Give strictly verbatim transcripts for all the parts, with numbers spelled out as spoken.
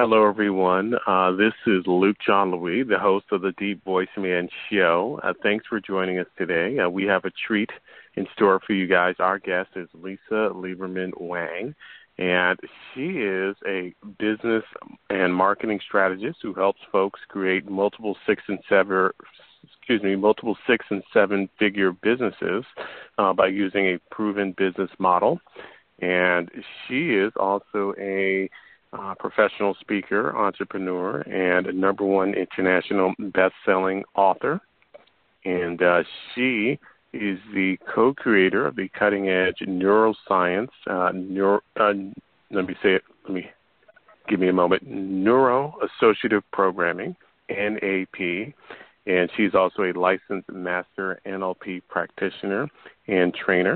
Hello, everyone. Uh, this is Luke John Louis, the host of the Deep Voice Man Show. Uh, thanks for joining us today. Uh, we have a treat in store for you guys. Our guest is Lisa Lieberman Wang, and she is a business and marketing strategist who helps folks create multiple six and seven, excuse me, multiple six and seven figure businesses uh, by using a proven business model. And she is also a Uh, professional speaker, entrepreneur, and a number one international best-selling author. And uh, she is the co-creator of the cutting-edge neuroscience, uh, neuro, uh, let me say it, let me, give me a moment, Neuro-Associative Programming, N A P, and she's also a licensed master N L P practitioner and trainer.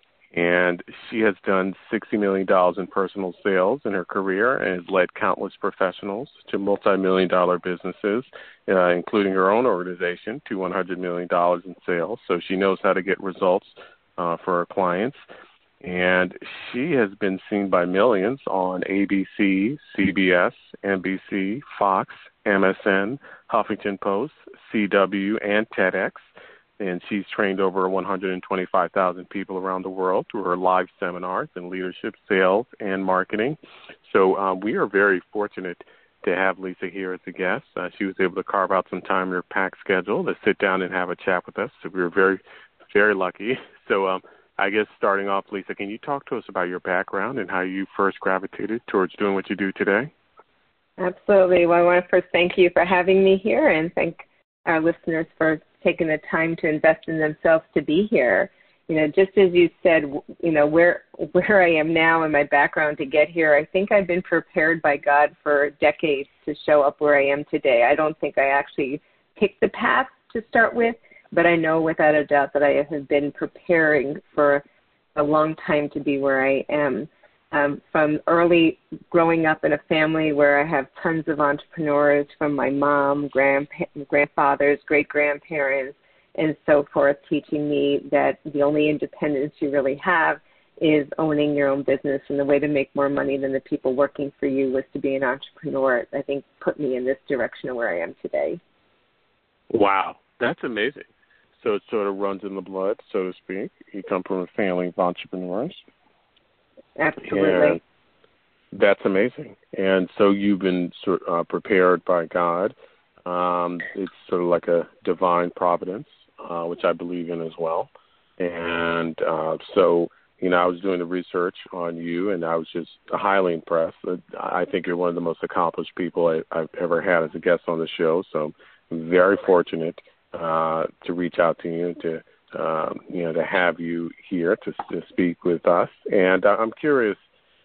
And she has done sixty million dollars in personal sales in her career and has led countless professionals to multi-million dollar businesses, uh, including her own organization, to one hundred million dollars in sales. So she knows how to get results uh, for her clients. And she has been seen by millions on A B C, C B S, N B C, Fox, M S N, Huffington Post, C W, and TEDx. And she's trained over one hundred twenty-five thousand people around the world through her live seminars in leadership, sales, and marketing. So um, we are very fortunate to have Lisa here as a guest. Uh, she was able to carve out some time in her packed schedule to sit down and have a chat with us. So we were very, very lucky. So um, I guess starting off, Lisa, can you talk to us about your background and how you first gravitated towards doing what you do today? Absolutely. Well, I want to first thank you for having me here and thank our listeners for taking the time to invest in themselves to be here. You know, just as you said, you know, where where I am now and my background to get here, I think I've been prepared by God for decades to show up where I am today. I don't think I actually picked the path to start with, but I know without a doubt that I have been preparing for a long time to be where I am. Um, from early growing up in a family where I have tons of entrepreneurs from my mom, grandpa- grandfathers, great-grandparents, and so forth, teaching me that the only independence you really have is owning your own business, and the way to make more money than the people working for you was to be an entrepreneur. I think put me in this direction of where I am today. Wow, that's amazing. So it sort of runs in the blood, so to speak. You come from a family of entrepreneurs. Absolutely. And that's amazing. And so you've been sort of, uh, prepared by God. Um, it's sort of like a divine providence, uh, which I believe in as well. And uh, so, you know, I was doing the research on you, and I was just highly impressed. I think you're one of the most accomplished people I, I've ever had as a guest on the show. So I'm very fortunate uh, to reach out to you and to Um, you know, to have you here to, to speak with us. And uh, I'm curious,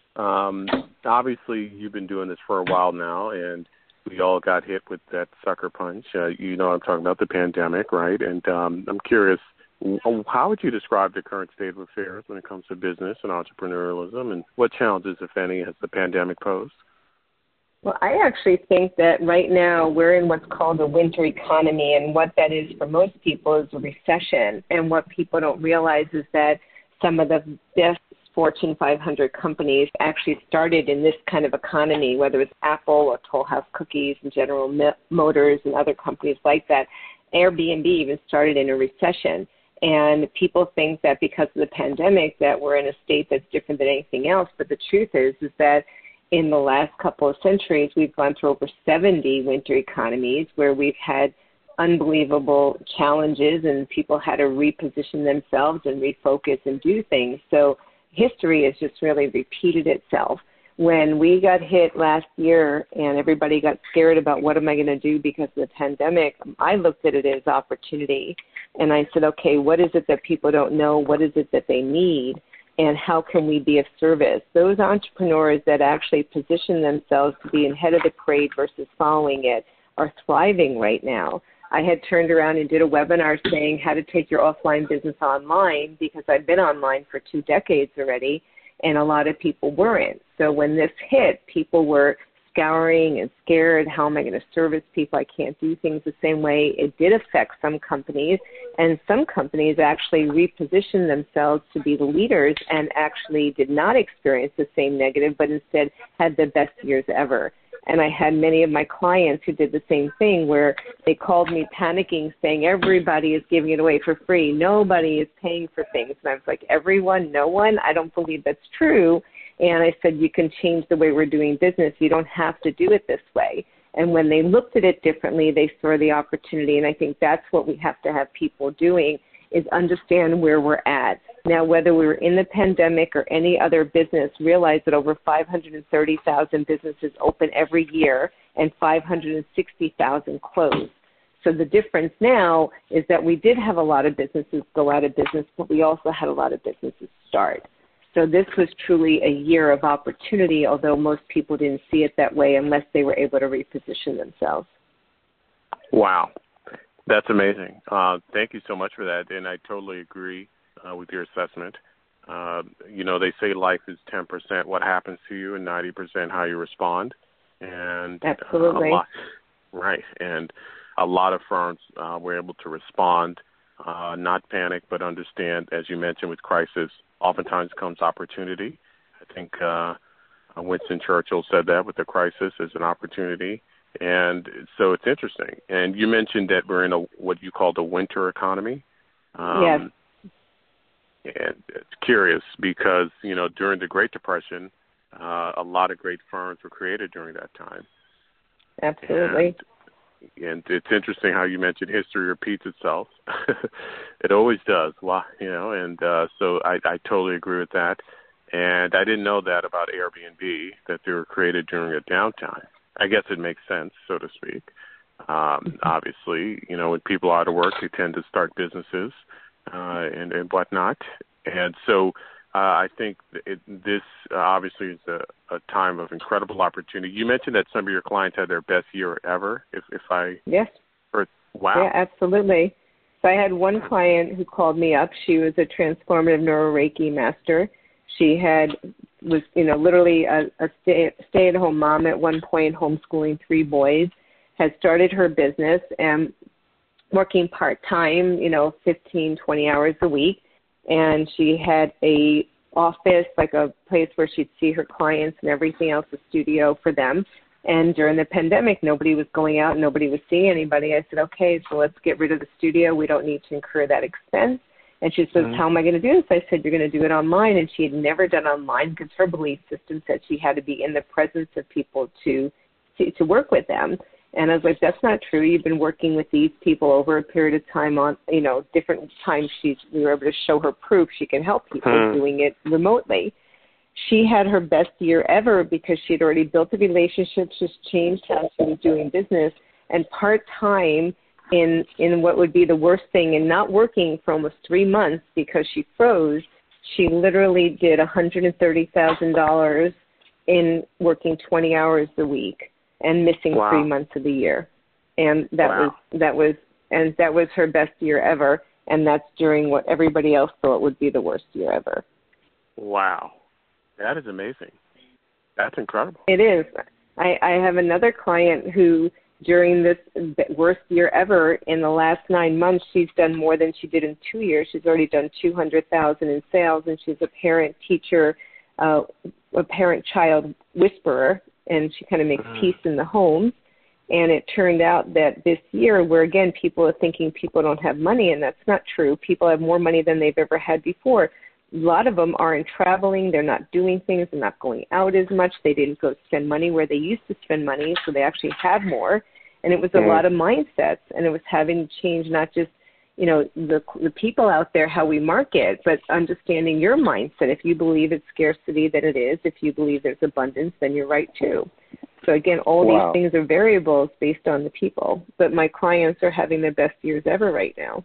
um, obviously you've been doing this for a while now, and we all got hit with that sucker punch. Uh, you know, I'm talking about the pandemic, right? And um, I'm curious, how would you describe the current state of affairs when it comes to business and entrepreneurialism, and what challenges, if any, has the pandemic posed? Well, I actually think that right now we're in what's called a winter economy, and what that is for most people is a recession. And what people don't realize is that some of the best Fortune five hundred companies actually started in this kind of economy, whether it's Apple or Toll House Cookies and General Motors and other companies like that. Airbnb even started in a recession. And people think that because of the pandemic that we're in a state that's different than anything else. But the truth is, is that in the last couple of centuries, we've gone through over seventy winter economies where we've had unbelievable challenges and people had to reposition themselves and refocus and do things. So history has just really repeated itself. When we got hit last year and everybody got scared about what am I going to do because of the pandemic, I looked at it as opportunity. And I said, okay, what is it that people don't know? What is it that they need? And how can we be of service? Those entrepreneurs that actually position themselves to be ahead of the parade versus following it are thriving right now. I had turned around and did a webinar saying how to take your offline business online because I've been online for two decades already, and a lot of people weren't. So when this hit, people were scouring and scared. How am I going to service people? I can't do things the same way. It did affect some companies, and some companies actually repositioned themselves to be the leaders and actually did not experience the same negative, but instead had the best years ever. And I had many of my clients who did the same thing, where they called me panicking, saying everybody is giving it away for free. Nobody is paying for things. And I was like, everyone, no one? I don't believe that's true. And I said, you can change the way we're doing business. You don't have to do it this way. And when they looked at it differently, they saw the opportunity. And I think that's what we have to have people doing, is understand where we're at. Now, whether we were in the pandemic or any other business, realize that over five hundred thirty thousand businesses open every year and five hundred sixty thousand close. So the difference now is that we did have a lot of businesses go out of business, but we also had a lot of businesses start. So this was truly a year of opportunity, although most people didn't see it that way unless they were able to reposition themselves. Wow. That's amazing. Uh, thank you so much for that. And I totally agree uh, with your assessment. Uh, you know, they say life is ten percent what happens to you and ninety percent how you respond. And Absolutely. Uh, a lot, right. And a lot of firms uh, were able to respond, uh, not panic, but understand, as you mentioned, with crisis, oftentimes comes opportunity. I think uh, Winston Churchill said that with the crisis is an opportunity. And so it's interesting. And you mentioned that we're in a what you call the winter economy. Um, yes. And it's curious because, you know, during the Great Depression, uh, a lot of great firms were created during that time. Absolutely. And, and it's interesting how you mentioned history repeats itself. It always does. Well, you know, and uh, so I, I totally agree with that. And I didn't know that about Airbnb, that they were created during a downtime. I guess it makes sense, so to speak. Um, obviously, you know, when people are out of work, they tend to start businesses uh, and, and whatnot. And so uh, I think it, this uh, obviously is a, a time of incredible opportunity. You mentioned that some of your clients had their best year ever, if, if I yes. heard. Wow. Yeah, absolutely. So I had one client who called me up. She was a transformative neuro Reiki master. She had was, you know, literally a, a stay, stay-at-home mom at one point, homeschooling three boys, had started her business and working part-time, you know, fifteen, twenty hours a week. And she had a office, like a place where she'd see her clients and everything else, a studio for them. And during the pandemic, nobody was going out, nobody was seeing anybody. I said, okay, so let's get rid of the studio. We don't need to incur that expense. And she says, mm-hmm. how am I going to do this? I said, you're going to do it online. And she had never done online because her belief system said she had to be in the presence of people to, to to work with them. And I was like, that's not true. You've been working with these people over a period of time on, you know, different times. She, we were able to show her proof she can help people mm-hmm. doing it remotely. She had her best year ever because she had already built a relationship, just changed how she was doing business, and part-time in in what would be the worst thing, and not working for almost three months because she froze. She literally did one hundred thirty thousand dollars in working twenty hours a week and missing wow. three months of the year. And that wow. was that was and that was her best year ever, and that's during what everybody else thought would be the worst year ever. Wow. That is amazing. That's incredible. It is. I, I have another client who, during this worst year ever, in the last nine months, she's done more than she did in two years. She's already done two hundred thousand dollars in sales, and she's a parent teacher, uh, a parent-child whisperer, and she kind of makes mm. peace in the home. And it turned out that this year, where, again, people are thinking people don't have money, and that's not true. People have more money than they've ever had before. A lot of them aren't traveling. They're not doing things. They're not going out as much. They didn't go spend money where they used to spend money, so they actually had more. And it was a lot of mindsets, and it was having to change not just, you know, the the people out there, how we market, but understanding your mindset. If you believe it's scarcity, then it is. If you believe there's abundance, then you're right too. So again, all wow. these things are variables based on the people. But my clients are having their best years ever right now.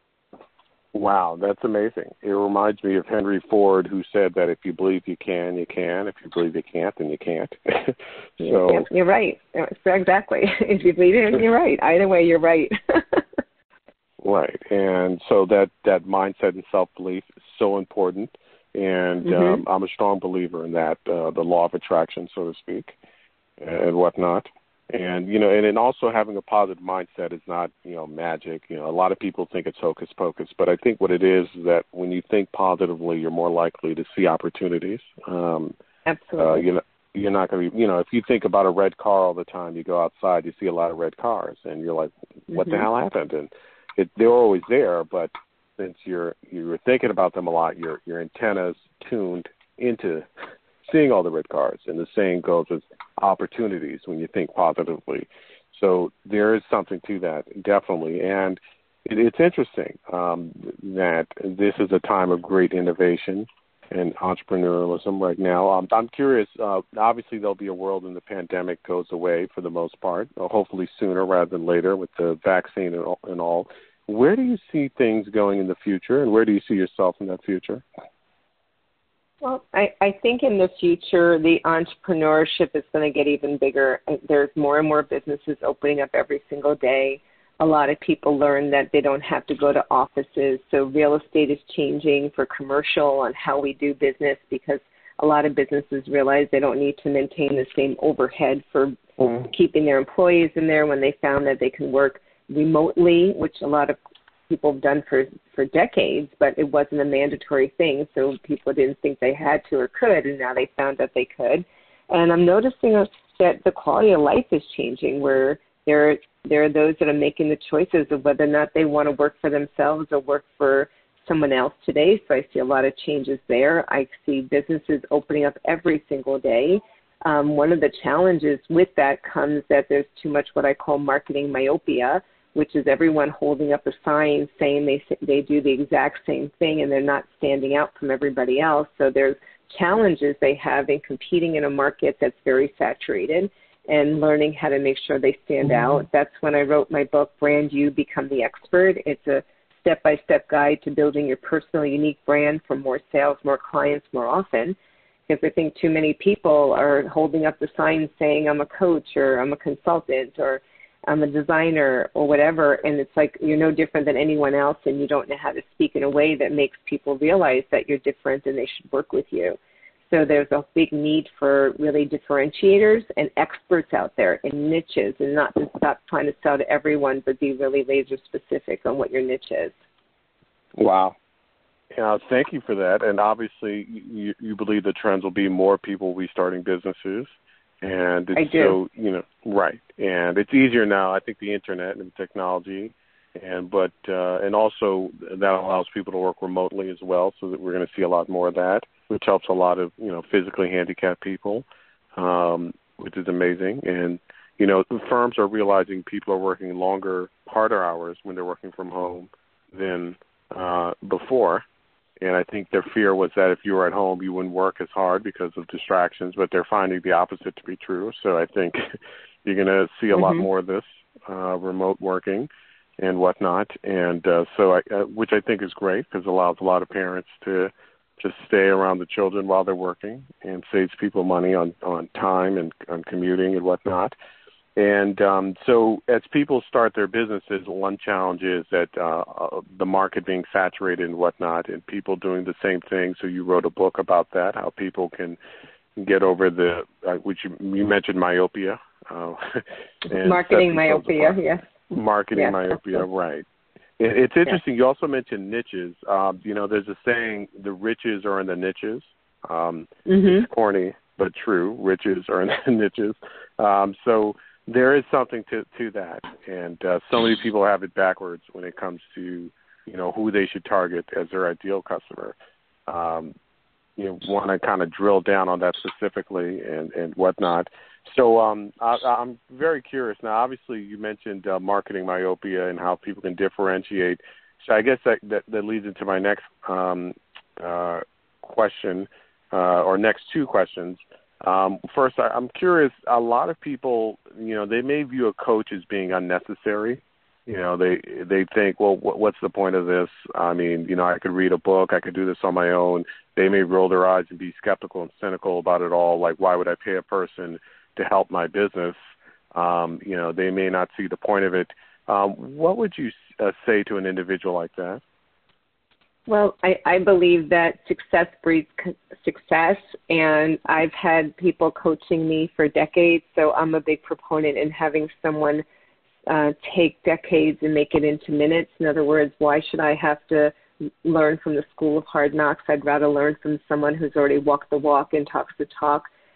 Wow, that's amazing. It reminds me of Henry Ford, who said that if you believe you can, you can. If you believe you can't, then you can't. So yeah, you're right. Exactly. If you believe it, you're right. Either way, you're right. Right. And so that, that mindset and self-belief is so important. And mm-hmm. um, I'm a strong believer in that, uh, the law of attraction, so to speak, and whatnot. And, you know, and then also having a positive mindset is not, you know, magic. You know, a lot of people think it's hocus pocus, but I think what it is is that when you think positively, you're more likely to see opportunities. Um, Absolutely. Uh, you know, you're not going to be, you know, if you think about a red car all the time, you go outside, you see a lot of red cars, and you're like, what mm-hmm. the hell happened? And it, they're always there, but since you're you're thinking about them a lot, your your antenna's tuned into seeing all the red cars. And the same goes with opportunities when you think positively. So there is something to that, definitely. And it, it's interesting um, that this is a time of great innovation and entrepreneurialism right now. Um, I'm curious, uh, obviously there'll be a world when the pandemic goes away for the most part, uh, hopefully sooner rather than later with the vaccine and all, and all. Where do you see things going in the future, and where do you see yourself in that future? Well, I, I think in the future, the entrepreneurship is going to get even bigger. There's more and more businesses opening up every single day. A lot of people learn that they don't have to go to offices. So real estate is changing for commercial on how we do business, because a lot of businesses realize they don't need to maintain the same overhead for mm. keeping their employees in there when they found that they can work remotely, which a lot of people have done for, for decades, but it wasn't a mandatory thing. So people didn't think they had to or could, and now they found that they could. And I'm noticing that the quality of life is changing, where there There are those that are making the choices of whether or not they want to work for themselves or work for someone else today. So I see a lot of changes there. I see businesses opening up every single day. Um, one of the challenges with that comes that there's too much what I call marketing myopia, which is everyone holding up a sign saying they they do the exact same thing and they're not standing out from everybody else. So there's challenges they have in competing in a market that's very saturated, and learning how to make sure they stand mm-hmm. out. That's when I wrote my book, Brand You, Become the Expert. It's a step-by-step guide to building your personal, unique brand for more sales, more clients, more often. Because I think too many people are holding up the sign saying, I'm a coach, or I'm a consultant, or I'm a designer, or whatever, and it's like you're no different than anyone else, and you don't know how to speak in a way that makes people realize that you're different and they should work with you. So there's a big need for really differentiators and experts out there in niches, and not to stop trying to sell to everyone, but be really laser specific on what your niche is. Wow. Yeah, thank you for that. And obviously you, you believe the trends will be more people will be starting businesses. And it's I do. so, you know, right. And it's easier now, I think, the internet and technology. And but uh, and also that allows people to work remotely as well, so that we're going to see a lot more of that, which helps a lot of, you know, physically handicapped people, um, which is amazing. And, you know, the firms are realizing people are working longer, harder hours when they're working from home than uh, before. And I think their fear was that if you were at home, you wouldn't work as hard because of distractions, but they're finding the opposite to be true. So I think you're going to see a mm-hmm. lot more of this uh, remote working and whatnot. And uh, so, I, uh, which I think is great, because it allows a lot of parents to just stay around the children while they're working, and saves people money on, on time and on commuting and whatnot. And um, so as people start their businesses, one challenge is that uh, uh, the market being saturated and whatnot, and people doing the same thing. So you wrote a book about that, how people can get over the, uh, which you, you mentioned myopia. Uh, and marketing myopia, yes. Marketing yes, myopia, right. It, it's interesting. Yes. You also mentioned niches. Um, you know, there's a saying, the riches are in the niches. Um, mm-hmm. It's corny, but true. Riches are in the niches. Um, so there is something to, to that. And uh, so many people have it backwards when it comes to, you know, who they should target as their ideal customer. Um, you know, want to kind of drill down on that specifically and, and whatnot. So um, I, I'm very curious. Now, obviously, you mentioned uh, marketing myopia and how people can differentiate. So I guess that, that, that leads into my next um, uh, question, uh, or next two questions. Um, first, I, I'm curious, a lot of people, you know, they may view a coach as being unnecessary. You know, they they think, well, what, what's the point of this? I mean, you know, I could read a book, I could do this on my own. They may roll their eyes and be skeptical and cynical about it all. Like, why would I pay a person to help my business? Um, you know, they may not see the point of it. Um, what would you uh, say to an individual like that? Well, I, I believe that success breeds success, and I've had people coaching me for decades, so I'm a big proponent in having someone uh, take decades and make it into minutes. In other words, why should I have to learn from the school of hard knocks? I'd rather learn from someone who's already walked the walk and talks the talk.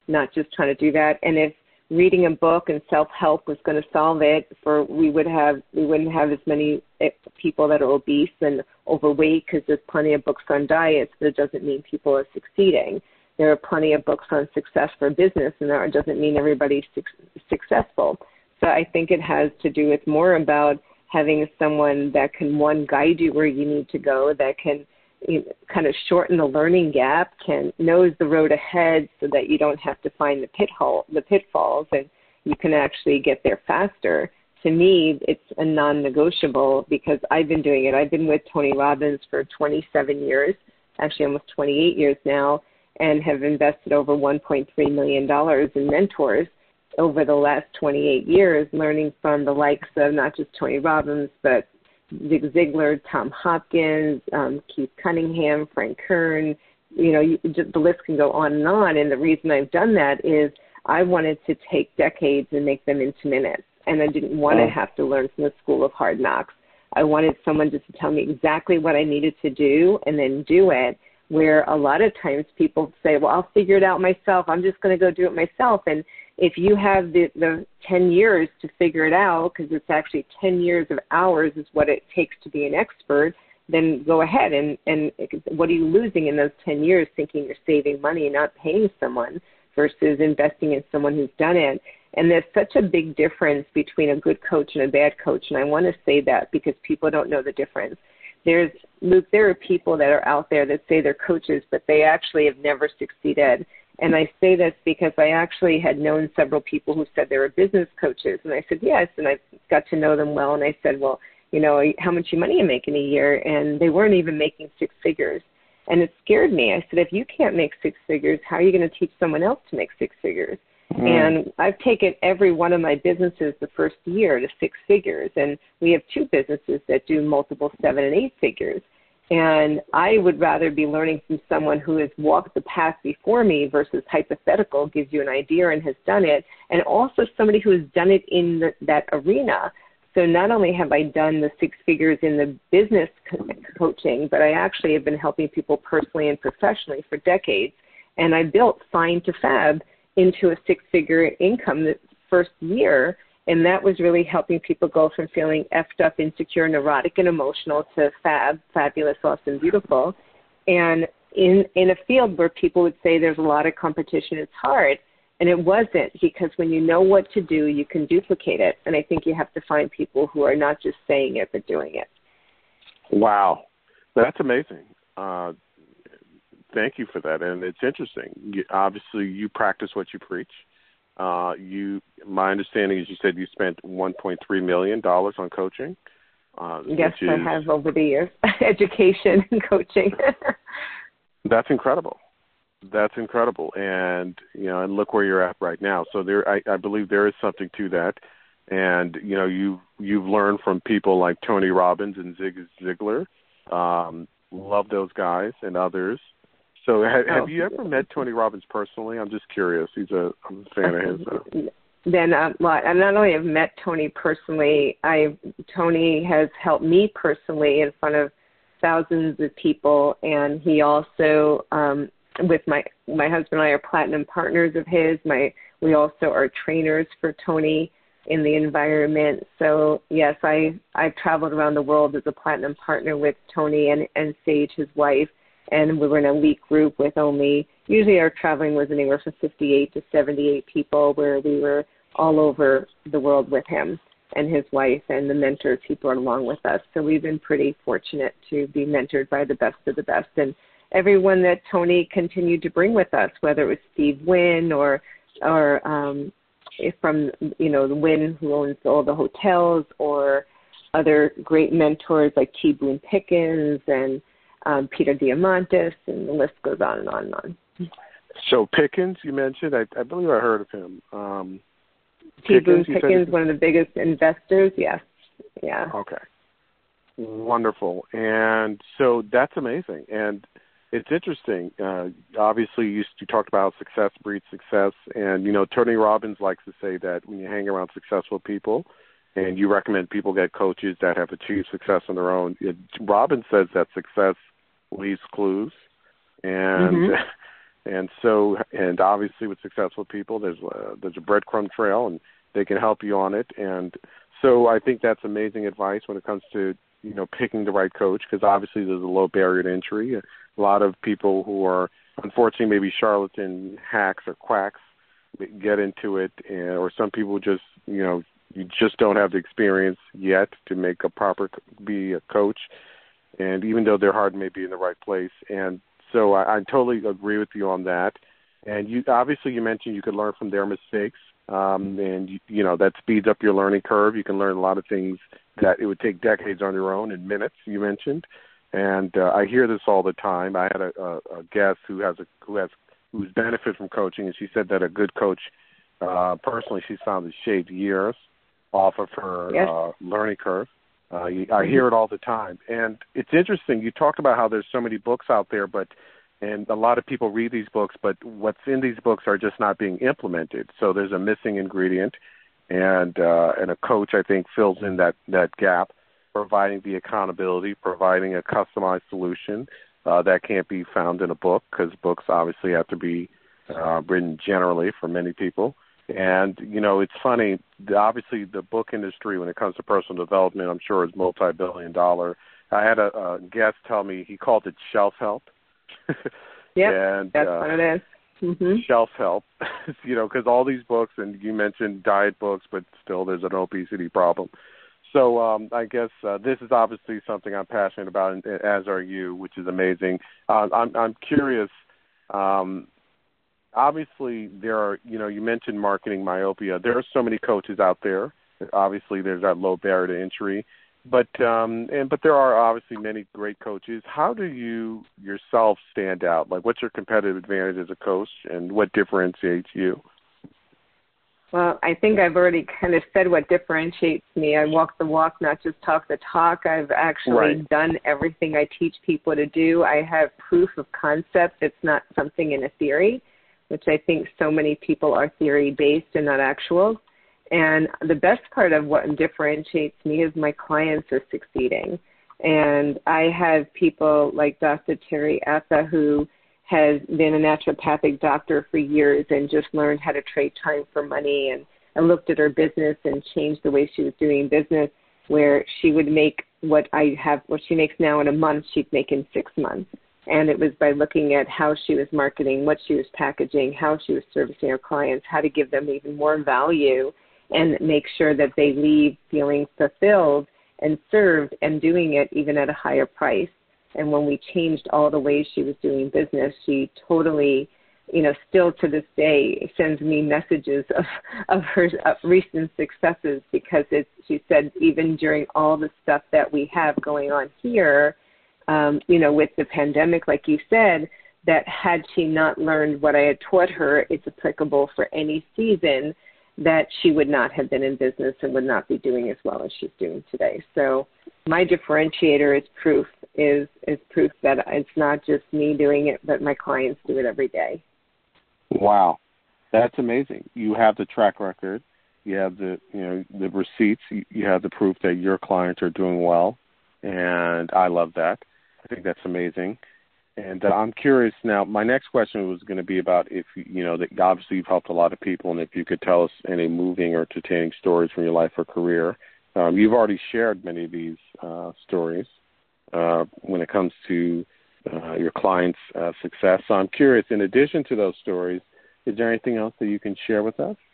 not just trying to do that. And if reading a book and self-help was going to solve it, for we would have we wouldn't have as many people that are obese and overweight, because there's plenty of books on diets, but it doesn't mean people are succeeding. There are plenty of books on success for business, and that doesn't mean everybody's su- successful. So I think it has to do with more about having someone that can, one, guide you where you need to go, that can you know, kind of shorten the learning gap, can knows the road ahead so that you don't have to find the pit hole, the pitfalls, and you can actually get there faster. To me, it's a non-negotiable, because I've been doing it. I've been with Tony Robbins for twenty-seven years, actually almost twenty-eight years now, and have invested over one point three million dollars in mentors over the last twenty-eight years, learning from the likes of not just Tony Robbins, but Zig Ziglar, Tom Hopkins, um, Keith Cunningham, Frank Kern. You know, you, just, the list can go on and on. And the reason I've done that is I wanted to take decades and make them into minutes. And I didn't want to have to learn from the school of hard knocks. I wanted someone just to tell me exactly what I needed to do and then do it, where a lot of times people say, well, I'll figure it out myself. I'm just going to go do it myself. And if you have the, the ten years to figure it out, because it's actually ten years of hours is what it takes to be an expert, then go ahead. And, and what are you losing in those ten years thinking you're saving money and not paying someone versus investing in someone who's done it? And there's such a big difference between a good coach and a bad coach. And I want to say that because people don't know the difference. There's, Luke, there are people that are out there that say they're coaches, but they actually have never succeeded. And I say this because I actually had known several people who said they were business coaches. And I said, yes. And I got to know them well. And I said, well, you know, how much money you make in a year? And they weren't even making six figures. And it scared me. I said, if you can't make six figures, how are you going to teach someone else to make six figures? Mm-hmm. And I've taken every one of my businesses the first year to six figures. And we have two businesses that do multiple seven and eight figures. And I would rather be learning from someone who has walked the path before me versus hypothetical, gives you an idea and has done it, and also somebody who has done it in the, that arena. So not only have I done the six figures in the business co- coaching, but I actually have been helping people personally and professionally for decades. And I built Fine to Fab into a six-figure income the first year. And that was really helping people go from feeling effed up, insecure, neurotic, and emotional to fab, fabulous, awesome, beautiful. And in, in a field where people would say there's a lot of competition, it's hard. And it wasn't, because when you know what to do, you can duplicate it. And I think you have to find people who are not just saying it, but doing it. Wow. That's amazing. Uh, thank you for that. And it's interesting. You, obviously, you practice what you preach. Uh, you, my understanding is you said you spent one point three million dollars on coaching. Uh, yes, is, I have over the years. Education and coaching. That's incredible. That's incredible. And, you know, and look where you're at right now. So there, I, I believe there is something to that. And, you know, you, you've learned from people like Tony Robbins and Zig Ziglar. Um, love those guys and others. So have, have you ever met Tony Robbins personally? I'm just curious. He's a, I'm a fan of his. So. Then uh, well, I not only have met Tony personally, I Tony has helped me personally in front of thousands of people, and he also, um, with my my husband and I are platinum partners of his. My we also are trainers for Tony in the environment. So yes, I I've traveled around the world as a platinum partner with Tony and, and Sage, his wife. And we were an elite group with only, usually our traveling was anywhere from fifty-eight to seventy-eight people, where we were all over the world with him and his wife and the mentors he brought along with us. So we've been pretty fortunate to be mentored by the best of the best. And everyone that Tony continued to bring with us, whether it was Steve Wynn or, or um, from, you know, the Wynn who owns all the hotels, or other great mentors like T. Boone Pickens and Um, Peter Diamandis, and the list goes on and on and on. So Pickens, you mentioned, I, I believe I heard of him. Um, T. Boone Pickens, one of the biggest investors, yes. Yeah. Okay. Wonderful. And so that's amazing. And it's interesting. Uh, obviously, you, you talked about success breeds success. And, you know, Tony Robbins likes to say that when you hang around successful people, and you recommend people get coaches that have achieved success on their own, it, Robbins says that success leaves clues. And, mm-hmm. And so, and obviously with successful people, there's a, there's a breadcrumb trail, and they can help you on it. And so I think that's amazing advice when it comes to, you know, picking the right coach, because obviously there's a low barrier to entry. A lot of people who are, unfortunately, maybe charlatan hacks or quacks get into it, and, or some people just, you know, you just don't have the experience yet to make a proper, be a coach. And even though their heart may be in the right place. And so I, I totally agree with you on that. And you obviously you mentioned you could learn from their mistakes, um, and you, you know that speeds up your learning curve. You can learn a lot of things that it would take decades on your own in minutes. You mentioned, and uh, I hear this all the time. I had a, a, a guest who has a who has who's benefited from coaching, and she said that a good coach, uh, personally, she's found it shaved years off of her yes. uh, learning curve. Uh, you, I hear it all the time. And it's interesting. You talked about how there's so many books out there, but and a lot of people read these books, but what's in these books are just not being implemented. So there's a missing ingredient, and uh, and a coach, I think, fills in that, that gap, providing the accountability, providing a customized solution uh, that can't be found in a book, because books obviously have to be uh, written generally for many people. And, you know, it's funny, obviously the book industry when it comes to personal development, I'm sure is multi-billion dollar. I had a, a guest tell me he called it shelf help. Yeah, that's uh, what it is. Mm-hmm. Shelf help, you know, because all these books, and you mentioned diet books, but still there's an obesity problem. So um, I guess uh, this is obviously something I'm passionate about, and, as are you, which is amazing. Uh, I'm, I'm curious, um, obviously, there are, you know, you mentioned marketing myopia. There are so many coaches out there. Obviously, there's that low barrier to entry. But um, and but there are obviously many great coaches. How do you yourself stand out? Like, what's your competitive advantage as a coach, and what differentiates you? Well, I think I've already kind of said what differentiates me. I walk the walk, not just talk the talk. I've actually right. done everything I teach people to do. I have proof of concept. It's not something in a theory, which I think so many people are theory-based and not actual. And the best part of what differentiates me is my clients are succeeding. And I have people like Doctor Terry Atha, who has been a naturopathic doctor for years and just learned how to trade time for money. And I looked at her business and changed the way she was doing business, where she would make what I have, what she makes now in a month, she'd make in six months. And it was by looking at how she was marketing, what she was packaging, how she was servicing her clients, how to give them even more value, and make sure that they leave feeling fulfilled and served and doing it even at a higher price. And when we changed all the ways she was doing business, she totally, you know, still to this day sends me messages of, of her of recent successes, because it's, she said, even during all the stuff that we have going on here, um, you know, with the pandemic, like you said, that had she not learned what I had taught her, it's applicable for any season, that she would not have been in business and would not be doing as well as she's doing today. So my differentiator is proof, is, is proof that it's not just me doing it, but my clients do it every day. Wow. That's amazing. You have the track record. You have the, you know, the receipts. You, you have the proof that your clients are doing well. And I love that. I think that's amazing. And uh, I'm curious now, my next question was going to be about if, you know, that obviously you've helped a lot of people, and if you could tell us any moving or entertaining stories from your life or career. Um, you've already shared many of these uh, stories uh, when it comes to uh, your clients' uh, success. So I'm curious, in addition to those stories, is there anything else that you can share with us?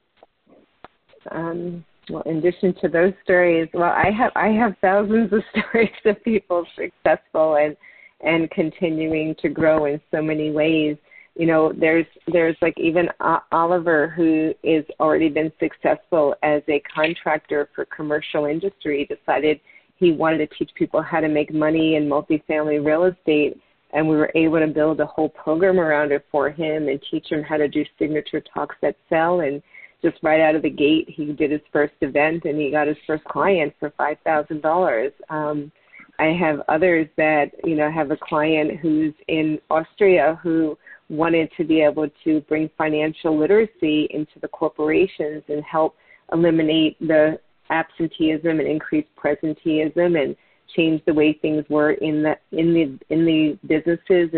Um, well, in addition to those stories, well, I have I have thousands of stories of people successful and and continuing to grow in so many ways. You know, there's there's like even Oliver, who is already been successful as a contractor for commercial industry, decided he wanted to teach people how to make money in multifamily real estate, and we were able to build a whole program around it for him and teach him how to do signature talks that sell. And just right out of the gate, he did his first event and he got his first client for five thousand dollars. Um, I have others that, you know, have a client who's in Austria who wanted to be able to bring financial literacy into the corporations and help eliminate the absenteeism and increase presenteeism and change the way things were in the in the in the businesses and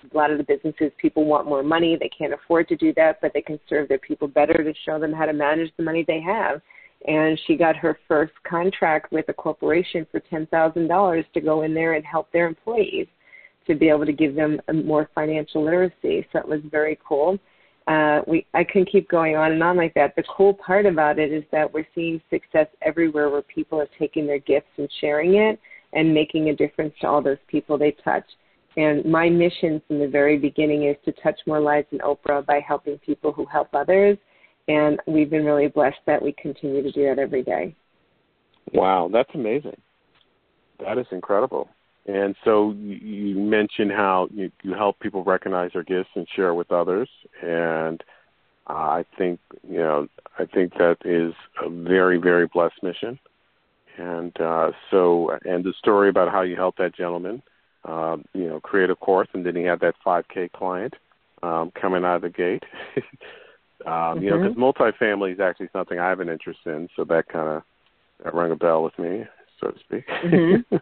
A lot of the businesses, people want more money. They can't afford to do that, but they can serve their people better to show them how to manage the money they have. And she got her first contract with a corporation for ten thousand dollars to go in there and help their employees to be able to give them a more financial literacy. So it was very cool. Uh, we I can keep going on and on like that. The cool part about it is that we're seeing success everywhere where people are taking their gifts and sharing it and making a difference to all those people they touch. And my mission from the very beginning is to touch more lives than Oprah by helping people who help others. And we've been really blessed that we continue to do that every day. Wow, that's amazing. That is incredible. And so you, you mentioned how you, you help people recognize their gifts and share with others. And uh, I think, you know, I think that is a very, very blessed mission. And uh, so, and the story about how you helped that gentleman, uh, you know, create a course, and then he had that five K client um, coming out of the gate. um, mm-hmm. You know, because multifamily is actually something I have an interest in, so that kind of that rang a bell with me, so to speak. Mm-hmm.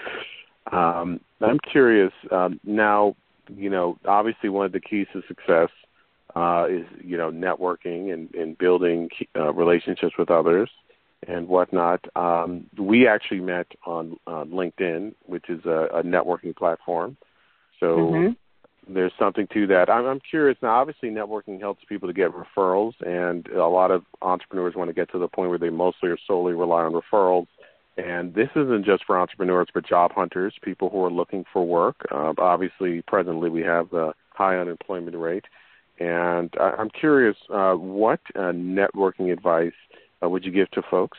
um, I'm curious um, now. You know, obviously, one of the keys to success uh, is you know networking and, and building uh, relationships with others and whatnot. Um, we actually met on uh, LinkedIn, which is a, a networking platform. So mm-hmm. there's something to that. I'm, I'm curious now. Obviously, networking helps people to get referrals, and a lot of entrepreneurs want to get to the point where they mostly or solely rely on referrals. And this isn't just for entrepreneurs, but job hunters, people who are looking for work. Uh, obviously, presently, we have a high unemployment rate. And I, I'm curious, uh, what uh, networking advice uh, would you give to folks?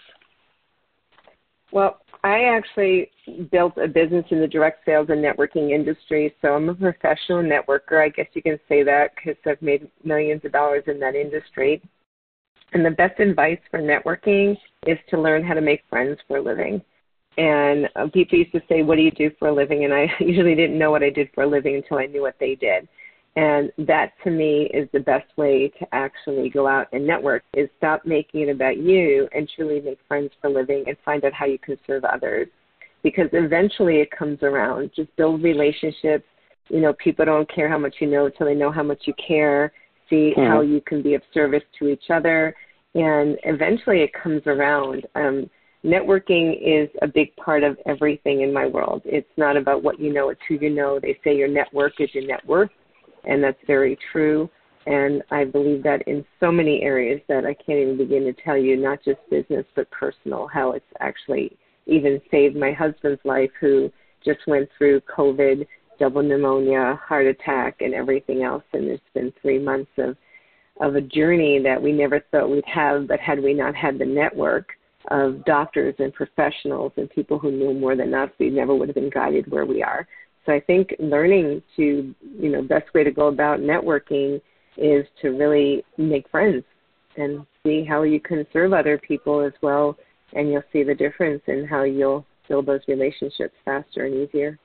Well, I actually built a business in the direct sales and networking industry, so I'm a professional networker. I guess you can say that because I've made millions of dollars in that industry. And the best advice for networking is to learn how to make friends for a living. And uh, people used to say, what do you do for a living? And I usually didn't know what I did for a living until I knew what they did. And that, to me, is the best way to actually go out and network, is stop making it about you and truly make friends for a living and find out how you can serve others. Because eventually it comes around. Just build relationships. You know, people don't care how much you know until they know how much you care. See mm-hmm. how you can be of service to each other. And eventually it comes around. Um, networking is a big part of everything in my world. It's not about what you know, it's who you know. They say your network is your net worth. And that's very true. And I believe that in so many areas that I can't even begin to tell you, not just business, but personal, how it's actually even saved my husband's life, who just went through COVID, double pneumonia, heart attack, and everything else. And it's been three months of, of a journey that we never thought we'd have, but had we not had the network of doctors and professionals and people who knew more than us, we never would have been guided where we are. So I think learning to, you know, best way to go about networking is to really make friends and see how you can serve other people as well, and you'll see the difference in how you'll build those relationships faster and easier.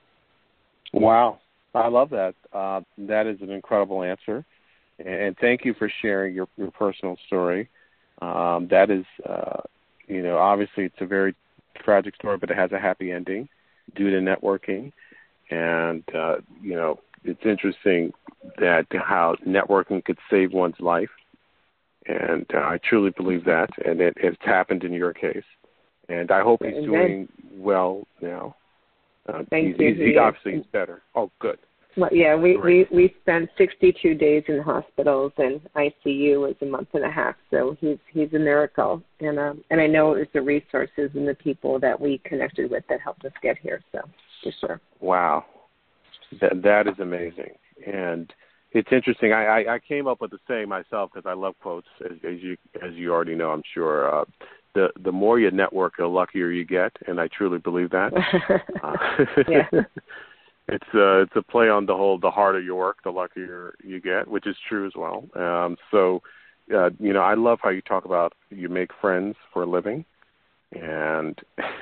Wow. I love that. Uh, that is an incredible answer. And thank you for sharing your, your personal story. Um, that is, uh, you know, obviously it's a very tragic story, but it has a happy ending due to networking. And, uh, you know, it's interesting that how networking could save one's life. And uh, I truly believe that. And it, it's happened in your case. And I hope he's Amen. doing well now. Uh, Thank he's, you. He's, he obviously he's better. Oh, good. Well, yeah, we, we, we spent sixty-two days in hospitals, and I C U was a month and a half. So he's he's a miracle. And, um, and I know it was the resources and the people that we connected with that helped us get here. So. For sure. Wow, that that is amazing, and it's interesting. I, I, I came up with the saying myself because I love quotes, as, as you as you already know, I'm sure. Uh, the the more you network, the luckier you get, and I truly believe that. uh, yeah. It's uh, it's a play on the whole. The harder you work, the luckier you get, which is true as well. Um, so, uh, you know, I love how you talk about you make friends for a living, and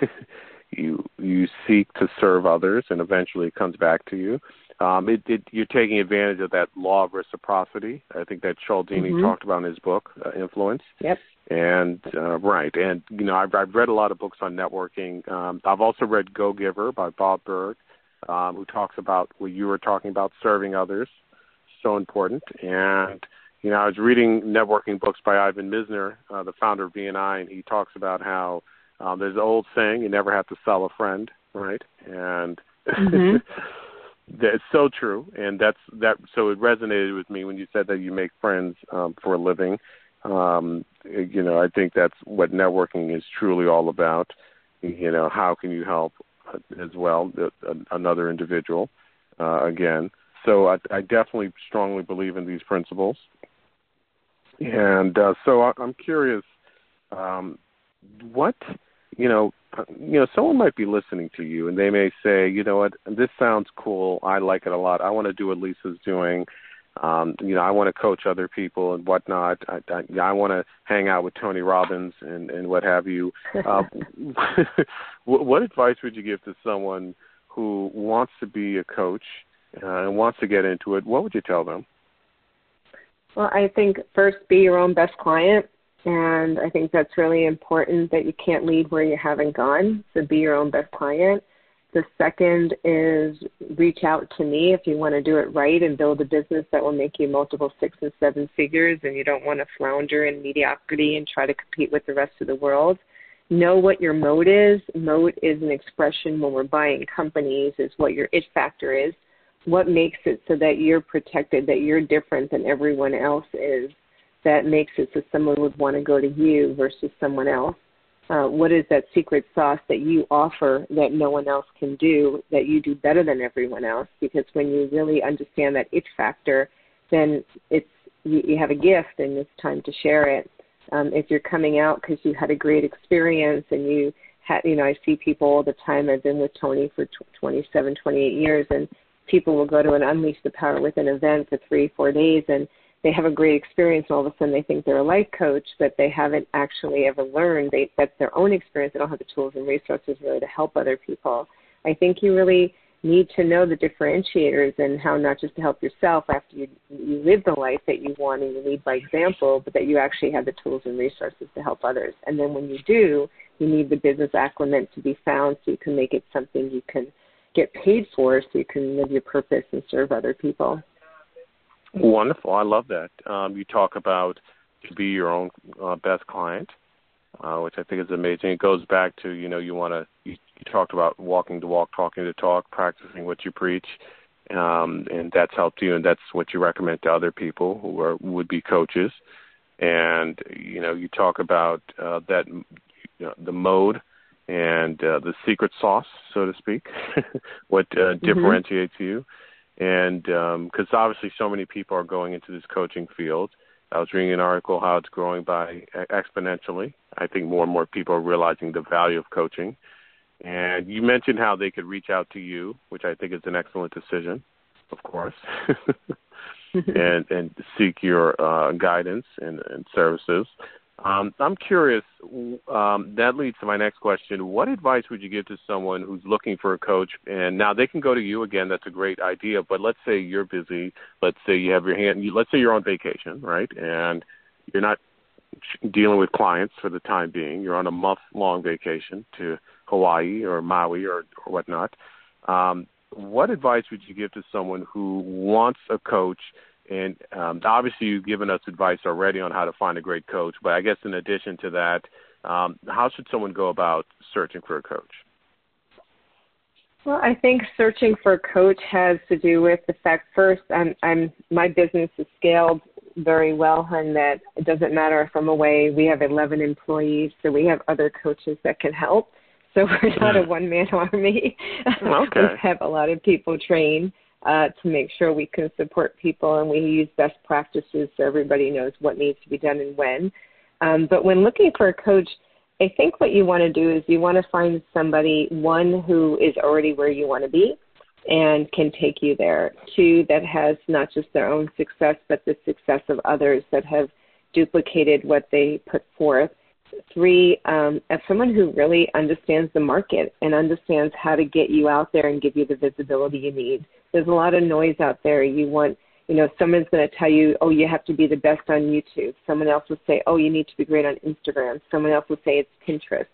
You you seek to serve others, and eventually it comes back to you. Um, it, it, you're taking advantage of that law of reciprocity. I think that Cialdini mm-hmm. talked about in his book, uh, Influence. Yep. And uh, right, and you know, I've, I've read a lot of books on networking. Um, I've also read Go Giver by Bob Berg, um, who talks about what you were talking about, serving others, so important. And, you know, I was reading networking books by Ivan Misner, uh, the founder of B N I, and he talks about how um, there's an old saying, you never have to sell a friend, right? And mm-hmm. That's so true, and that's that. So it resonated with me when you said that you make friends um, for a living. Um, you know, I think that's what networking is truly all about. You know, how can you help as well the, another individual? Uh, again, so I, I definitely strongly believe in these principles, and uh, so I, I'm curious, um, what you know. You know, someone might be listening to you, and they may say, you know what, this sounds cool. I like it a lot. I want to do what Lisa's doing. Um, you know, I want to coach other people and whatnot. I, I, I want to hang out with Tony Robbins and, and what have you. Uh, what, what advice would you give to someone who wants to be a coach uh, and wants to get into it? What would you tell them? Well, I think first, be your own best client. And I think that's really important, that you can't lead where you haven't gone. So be your own best client. The second is reach out to me if you want to do it right and build a business that will make you multiple six and seven figures, and you don't want to flounder in mediocrity and try to compete with the rest of the world. Know what your moat is. Moat is an expression when we're buying companies, is what your it factor is. What makes it so that you're protected, that you're different than everyone else is, that makes it so someone would want to go to you versus someone else? Uh, what is that secret sauce that you offer that no one else can do, that you do better than everyone else? Because when you really understand that it factor, then it's you, you have a gift and it's time to share it. Um, if you're coming out because you had a great experience and you had, you know, I see people all the time. I've been with Tony for twenty-seven, twenty-eight years, and people will go to an Unleash the Power Within event for three, four days, and they have a great experience, and all of a sudden they think they're a life coach, but they haven't actually ever learned. They, that's their own experience. They don't have the tools and resources really to help other people. I think you really need to know the differentiators and how not just to help yourself after you, you live the life that you want and you lead by example, but that you actually have the tools and resources to help others. And then when you do, you need the business acumen to be found so you can make it something you can get paid for, so you can live your purpose and serve other people. Wonderful. I love that. Um, you talk about to be your own uh, best client, uh, which I think is amazing. It goes back to, you know, you want to, you, you talked about walking the walk, talking the talk, practicing what you preach, um, and that's helped you, and that's what you recommend to other people who are would-be coaches. And, you know, you talk about uh, that, you know, the mode and uh, the secret sauce, so to speak, what uh, mm-hmm. differentiates you. And because um, obviously so many people are going into this coaching field. I was reading an article how it's growing by exponentially. I think more and more people are realizing the value of coaching. And you mentioned how they could reach out to you, which I think is an excellent decision, of course, and and seek your uh, guidance and, and services. Um, I'm curious, um, that leads to my next question. What advice would you give to someone who's looking for a coach? And now they can go to you again. That's a great idea. But let's say you're busy. Let's say you have your hand, you, let's say you're on vacation, right? And you're not dealing with clients for the time being. You're on a month-long vacation to Hawaii or Maui or, or whatnot. Um, what advice would you give to someone who wants a coach? And um, obviously you've given us advice already on how to find a great coach, but I guess in addition to that, um, how should someone go about searching for a coach? Well, I think searching for a coach has to do with the fact, first, I'm, I'm, my business is scaled very well, and that it doesn't matter if I'm away. We have eleven employees, so we have other coaches that can help. So we're not a one-man army. Okay. We have a lot of people trained Uh, to make sure we can support people, and we use best practices so everybody knows what needs to be done and when. Um, but when looking for a coach, I think what you want to do is you want to find somebody, one, who is already where you want to be and can take you there. Two, that has not just their own success, but the success of others that have duplicated what they put forth. Three, um, as someone who really understands the market and understands how to get you out there and give you the visibility you need. There's a lot of noise out there. You want, you know, someone's going to tell you, oh, you have to be the best on YouTube. Someone else will say, oh, you need to be great on Instagram. Someone else will say it's Pinterest.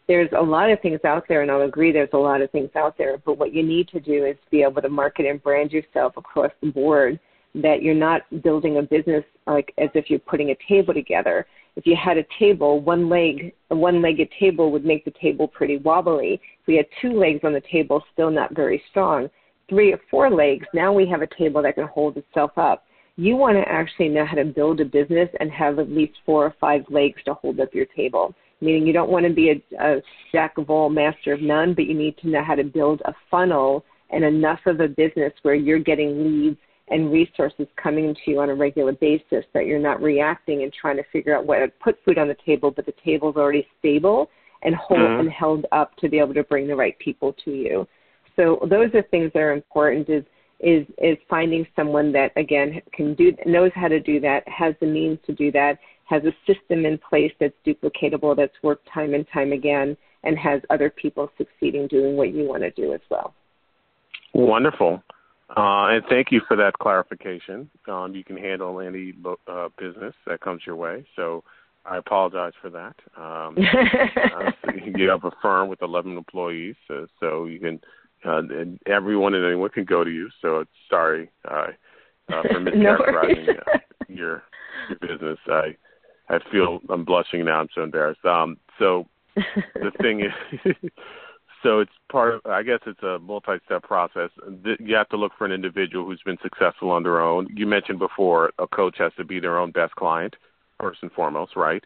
there's a lot of things out there, and I'll agree there's a lot of things out there, but what you need to do is be able to market and brand yourself across the board, that you're not building a business like as if you're putting a table together. If you had a table, one leg, a one-legged table would make the table pretty wobbly. If we had two legs on the table, still not very strong. Three or four legs, now we have a table that can hold itself up. You want to actually know how to build a business and have at least four or five legs to hold up your table, meaning you don't want to be a, a jack of all, master of none, but you need to know how to build a funnel and enough of a business where you're getting leads and resources coming to you on a regular basis, that you're not reacting and trying to figure out what to put food on the table, but the table's already stable and hold mm-hmm. and held up to be able to bring the right people to you. So those are things that are important, is is is finding someone that, again, can do knows how to do that, has the means to do that, has a system in place that's duplicatable, that's worked time and time again, and has other people succeeding doing what you want to do as well. Wonderful. Uh, and thank you for that clarification. Um, you can handle any uh, business that comes your way, so I apologize for that. Um, uh, so you have a firm with eleven employees, uh, so you can uh, and everyone and anyone can go to you. So it's sorry uh, uh, for mischaracterizing uh, your, your business. I I feel I'm blushing now. I'm so embarrassed. Um, so the thing is. So it's part of, I guess it's a multi-step process. You have to look for an individual who's been successful on their own. You mentioned before a coach has to be their own best client, first and foremost, right?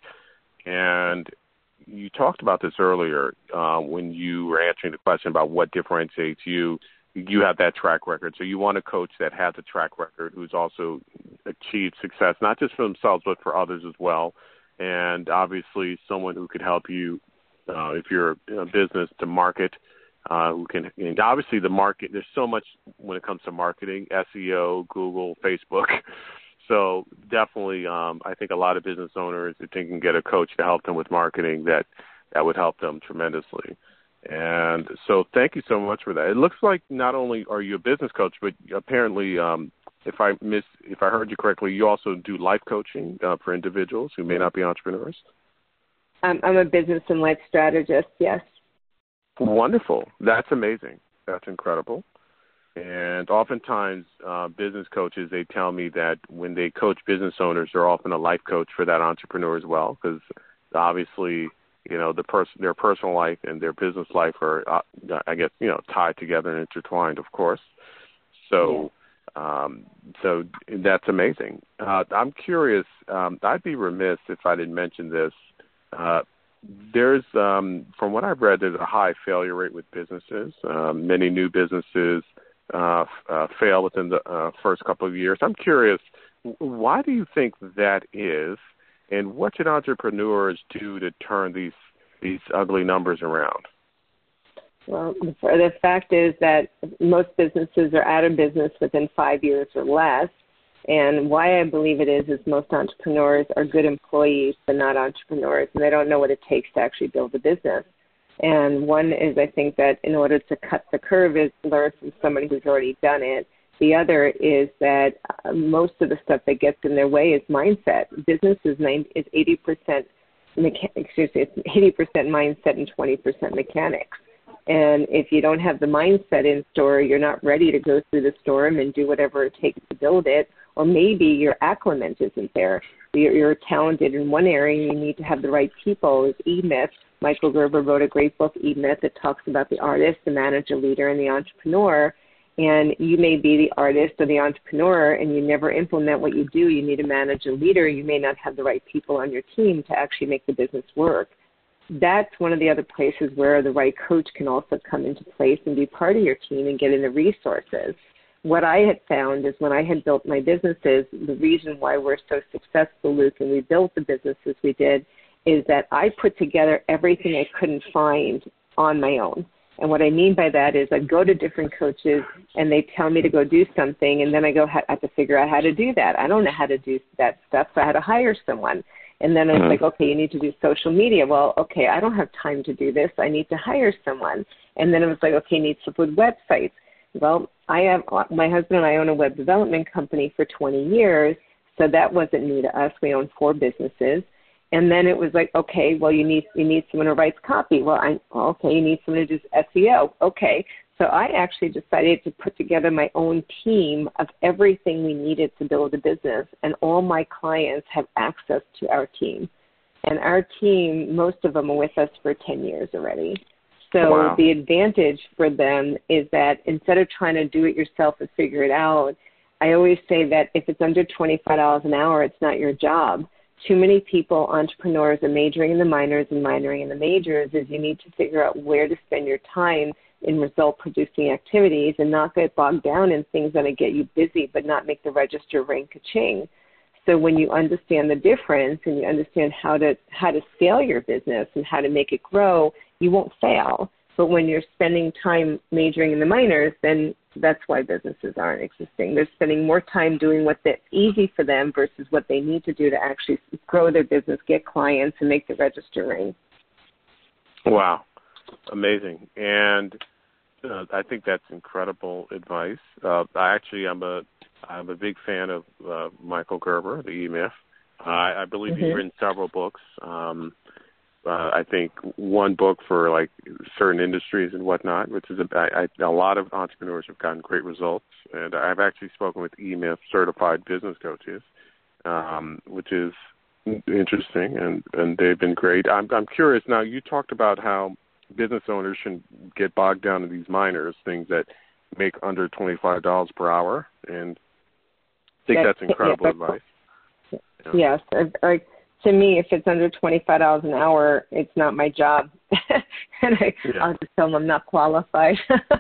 And you talked about this earlier uh, when you were answering the question about what differentiates you. You have that track record. So you want a coach that has a track record, who's also achieved success, not just for themselves, but for others as well. And obviously someone who could help you Uh, if you're in a business, to market, uh, who can, and obviously the market, there's so much when it comes to marketing, S E O, Google, Facebook. So definitely, um, I think a lot of business owners, if they can get a coach to help them with marketing, that, that would help them tremendously. And so thank you so much for that. It looks like not only are you a business coach, but apparently, um, if I miss, if I heard you correctly, you also do life coaching uh, for individuals who may not be entrepreneurs. Um, I'm a business and life strategist, yes. Wonderful. That's amazing. That's incredible. And oftentimes uh, business coaches, they tell me that when they coach business owners, they're often a life coach for that entrepreneur as well, because obviously, you know, the pers- their personal life and their business life are, uh, I guess, you know, tied together and intertwined, of course. So, yeah. um, so that's amazing. Uh, I'm curious. Um, I'd be remiss if I didn't mention this. Uh, there's, um, from what I've read, there's a high failure rate with businesses. Um, many new businesses uh, uh, fail within the uh, first couple of years. I'm curious, why do you think that is, and what should entrepreneurs do to turn these these ugly numbers around? Well, the fact is that most businesses are out of business within five years or less. And why I believe it is, is most entrepreneurs are good employees, but not entrepreneurs, and they don't know what it takes to actually build a business. And one is, I think, that in order to cut the curve is learn from somebody who's already done it. The other is that uh, most of the stuff that gets in their way is mindset. Business is, ninety, is eighty percent, mecha- excuse me, it's eighty percent mindset and twenty percent mechanics. And if you don't have the mindset in store, you're not ready to go through the storm and do whatever it takes to build it. Or maybe your acclimate isn't there. You're, you're talented in one area, and you need to have the right people. It's E-Myth. Michael Gerber wrote a great book, E-Myth, that talks about the artist, the manager, leader, and the entrepreneur. And you may be the artist or the entrepreneur, and you never implement what you do. You need a manager, leader. You may not have the right people on your team to actually make the business work. That's one of the other places where the right coach can also come into place and be part of your team and get in the resources. What I had found is when I had built my businesses, the reason why we're so successful, Luke, and we built the businesses we did, is that I put together everything I couldn't find on my own. And what I mean by that is I'd go to different coaches, and they tell me to go do something, and then I go I have to figure out how to do that. I don't know how to do that stuff, so I had to hire someone. And then I was like, okay, you need to do social media. Well, okay, I don't have time to do this. I need to hire someone. And then it was like, okay, you need to put websites. Well, I have, my husband and I own a web development company for twenty years, so that wasn't new to us. We own four businesses. And then it was like, okay, well, you need you need someone who writes copy. Well, I okay, you need someone to do S E O. Okay. So I actually decided to put together my own team of everything we needed to build a business, and all my clients have access to our team. And our team, most of them are with us for ten years already. So wow. the advantage for them is that instead of trying to do it yourself and figure it out, I always say that if it's under twenty-five dollars an hour, it's not your job. Too many people, entrepreneurs, are majoring in the minors and minoring in the majors, is you need to figure out where to spend your time in result-producing activities and not get bogged down in things that get you busy but not make the register ring ka-ching. So when you understand the difference and you understand how to how to scale your business and how to make it grow, you won't fail. But when you're spending time majoring in the minors, then that's why businesses aren't existing. They're spending more time doing what's easy for them versus what they need to do to actually grow their business, get clients, and make the register ring. Wow. Amazing. And uh, I think that's incredible advice. Uh, I actually, I'm a, I'm a big fan of uh, Michael Gerber, the E-Myth. Uh, I believe mm-hmm. he's written several books. Um, uh, I think one book for like certain industries and whatnot, which is a, I, I, a lot of entrepreneurs have gotten great results. And I've actually spoken with E-Myth certified business coaches, um, which is interesting, and, and they've been great. I'm, I'm curious now. You talked about how business owners shouldn't get bogged down in these minors, things that make under twenty-five dollars per hour, and I think that's incredible yeah, advice. Yeah. Yes. I, I, to me, if it's under twenty-five dollars an hour, it's not my job. and I, yeah. I'll just tell them I'm not qualified.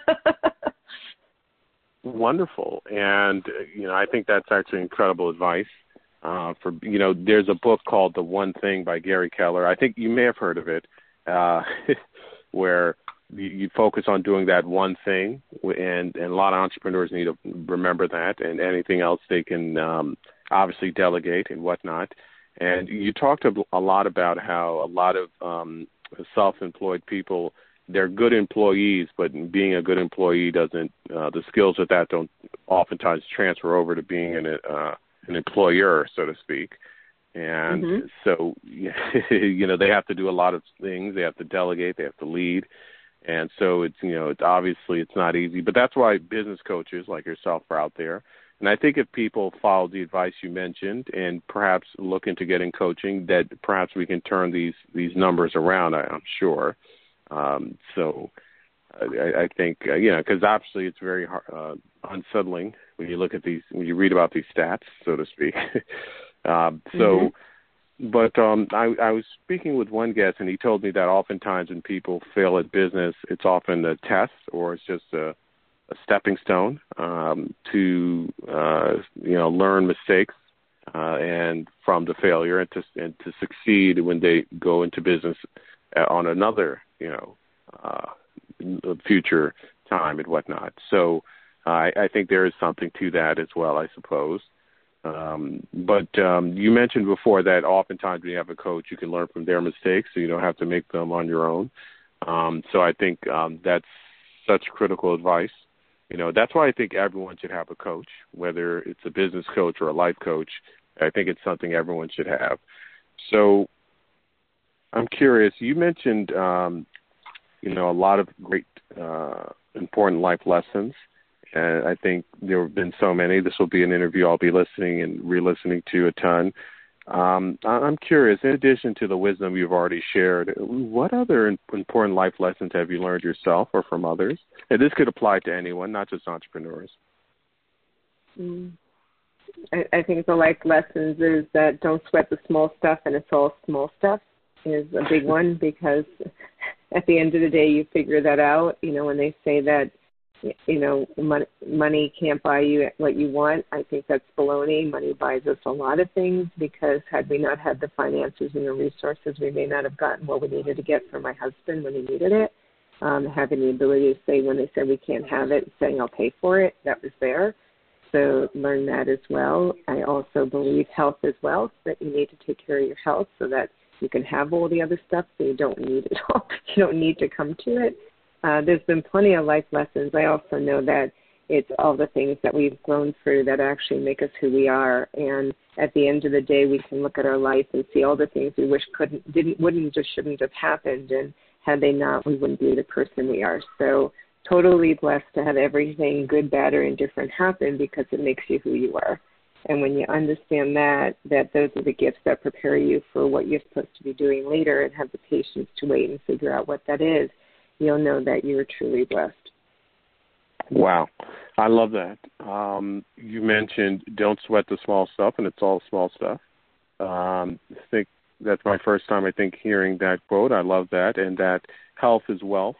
Wonderful. And, you know, I think that's actually incredible advice. Uh, for you know, there's a book called The One Thing by Gary Keller. I think you may have heard of it, uh, where you, you focus on doing that one thing, and, and a lot of entrepreneurs need to remember that, and anything else they can um, obviously delegate and whatnot. And you talked a lot about how a lot of um, self-employed people, they're good employees, but being a good employee doesn't, uh, the skills of that don't oftentimes transfer over to being an, uh, an employer, so to speak. And mm-hmm. so, you know, they have to do a lot of things. They have to delegate. They have to lead. And so it's, you know, it's obviously it's not easy. But that's why business coaches like yourself are out there. And I think if people follow the advice you mentioned and perhaps look into getting coaching, that perhaps we can turn these, these numbers around, I, I'm sure. Um, so I, I think, uh, you know, because obviously it's very hard, uh, unsettling when you look at these, when you read about these stats, so to speak. um, so, mm-hmm. but um, I, I was speaking with one guest, and he told me that oftentimes when people fail at business, it's often a test or it's just a, a stepping stone um, to, uh, you know, learn mistakes uh, and from the failure and to, and to succeed when they go into business on another, you know, uh, future time and whatnot. So uh, I, I think there is something to that as well, I suppose. Um, but um, you mentioned before that oftentimes when you have a coach, you can learn from their mistakes, so you don't have to make them on your own. Um, so I think um, that's such critical advice. You know, that's why I think everyone should have a coach, whether it's a business coach or a life coach. I think it's something everyone should have. So I'm curious, you mentioned, um, you know, a lot of great, uh, important life lessons. And I think there have been so many. This will be an interview I'll be listening and re-listening to a ton. Um, I'm curious, in addition to the wisdom you've already shared, what other important life lessons have you learned yourself or from others? And this could apply to anyone, not just entrepreneurs. Mm. I, I think the life lessons is that don't sweat the small stuff, and it's all small stuff is a big one, because at the end of the day, you figure that out. You know, when they say that, you know, money, money can't buy you what you want, I think that's baloney. Money buys us a lot of things, because had we not had the finances and the resources, we may not have gotten what we needed to get for my husband when he needed it. Um, having the ability to say when they said we can't have it, saying I'll pay for it, that was there. So learn that as well. I also believe health as well, so that you need to take care of your health so that you can have all the other stuff, so you don't need it all. You don't need to come to it. Uh, there's been plenty of life lessons. I also know that It's all the things that we've grown through that actually make us who we are. And at the end of the day, we can look at our life and see all the things we wish couldn't, didn't, wouldn't, or shouldn't have happened. And had they not, we wouldn't be the person we are. So totally blessed to have everything good, bad, or indifferent happen because it makes you who you are. And when you understand that, that those are the gifts that prepare you for what you're supposed to be doing later and have the patience to wait and figure out what that is, you'll know that you are truly blessed. Wow. I love that. Um, you mentioned don't sweat the small stuff, and it's all small stuff. Um, I think that's my first time, I think, hearing that quote. I love that, and that health is wealth,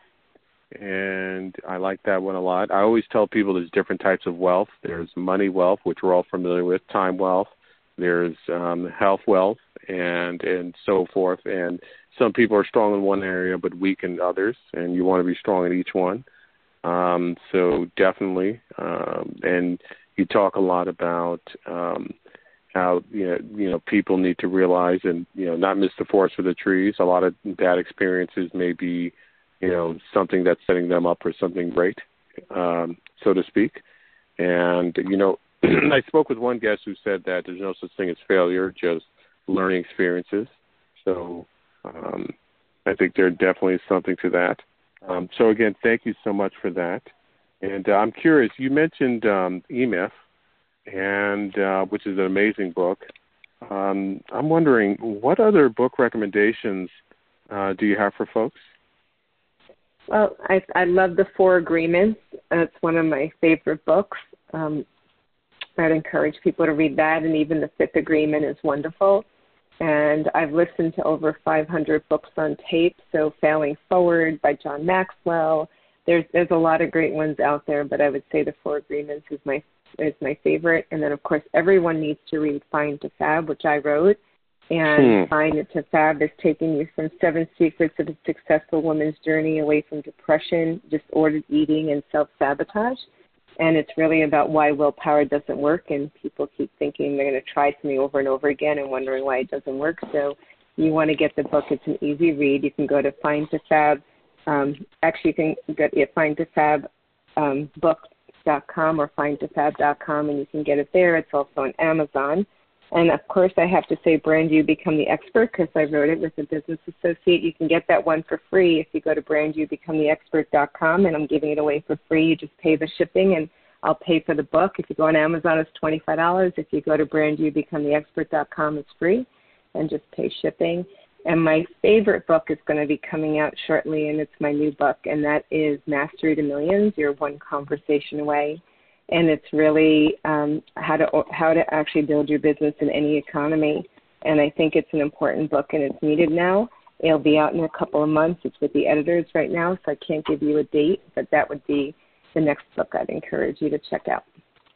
and I like that one a lot. I always tell people there's different types of wealth. There's money wealth, which we're all familiar with, time wealth. There's um, health wealth, and, and so forth. And some people are strong in one area but weak in others, and you want to be strong in each one. Um, so definitely, um, and you talk a lot about um, how you know you know people need to realize and you know not miss the forest for the trees. A lot of bad experiences may be you know something that's setting them up for something great, um, so to speak. And you know, I spoke with one guest who said that there's no such thing as failure, just learning experiences. So um, I think there definitely is something to that. Um, so, again, thank you so much for that. And uh, I'm curious, you mentioned um, E-Myth, and, uh, which is an amazing book. Um, I'm wondering, what other book recommendations uh, do you have for folks? Well, I, I love The Four Agreements. It's one of my favorite books. Um, I'd encourage people to read that, and even The Fifth Agreement is wonderful. And I've listened to over five hundred books on tape, so Failing Forward by John Maxwell. There's there's a lot of great ones out there, but I would say The Four Agreements is my is my favorite. And then, of course, everyone needs to read Find to Fab, which I wrote. And hmm. Find to Fab is taking you from seven secrets of a successful woman's journey away from depression, disordered eating, and self-sabotage. And it's really about why willpower doesn't work, and people keep thinking they're going to try something over and over again and wondering why it doesn't work. So you want to get the book. It's an easy read. You can go to Find to Fab. Um, actually, you can go to find to fab book dot com or find to fab dot com, and you can get it there. It's also on Amazon. And, of course, I have to say Brand You Become the Expert because I wrote it with a business associate. You can get that one for free if you go to brand you become the expert dot com, and I'm giving it away for free. You just pay the shipping, and I'll pay for the book. If you go on Amazon, it's twenty-five dollars. If you go to brand you become the expert dot com, it's free, and just pay shipping. And my favorite book is going to be coming out shortly, and it's my new book, and that is Mastery to Millions, You're One Conversation Away. And it's really um, how to how to actually build your business in any economy. And I think it's an important book, and it's needed now. It'll be out in a couple of months. It's with the editors right now, so I can't give you a date, but that would be the next book I'd encourage you to check out.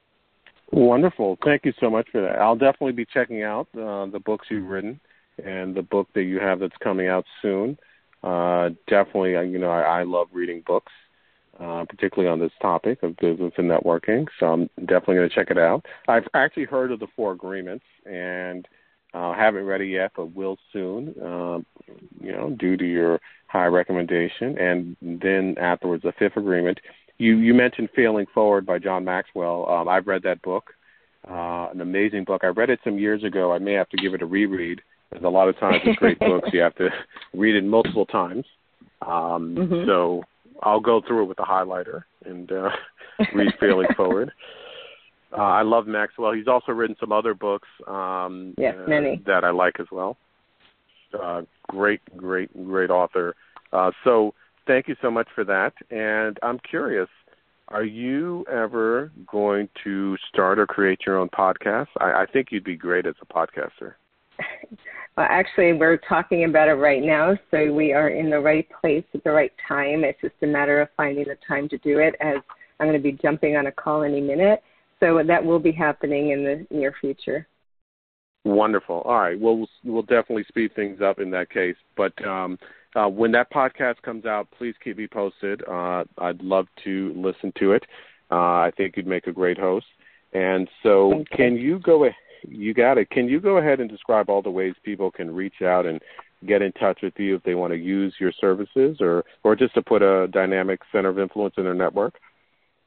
Wonderful. Thank you so much for that. I'll definitely be checking out uh, the books you've written and the book that you have that's coming out soon. Uh, definitely, you know, I, I love reading books. Uh, particularly on this topic of business and networking. So I'm definitely going to check it out. I've actually heard of the Four Agreements and uh, haven't read it yet, but will soon, uh, you know, due to your high recommendation. And then afterwards, the Fifth Agreement. You, you mentioned Failing Forward by John Maxwell. Um, I've read that book, uh, an amazing book. I read it some years ago. I may have to give it a reread. There's a lot of times with great books, you have to read it multiple times. Um, mm-hmm. So I'll go through it with a highlighter and uh, read Failing Forward. Uh, I love Maxwell. He's also written some other books um, yes, uh, many. that I like as well. Uh, great, great, great author. Uh, so thank you so much for that. And I'm curious, are you ever going to start or create your own podcast? I, I think you'd be great as a podcaster. Well, actually, we're talking about it right now, so we are in the right place at the right time. It's just a matter of finding the time to do it, as I'm going to be jumping on a call any minute. So that will be happening in the near future. Wonderful. All right. Well, we'll, we'll definitely speed things up in that case. But um, uh, when that podcast comes out, please keep me posted. Uh, I'd love to listen to it. Uh, I think you'd make a great host. And so Thank can you, you go ahead? You got it. Can you go ahead and describe all the ways people can reach out and get in touch with you if they want to use your services or, or just to put a dynamic center of influence in their network?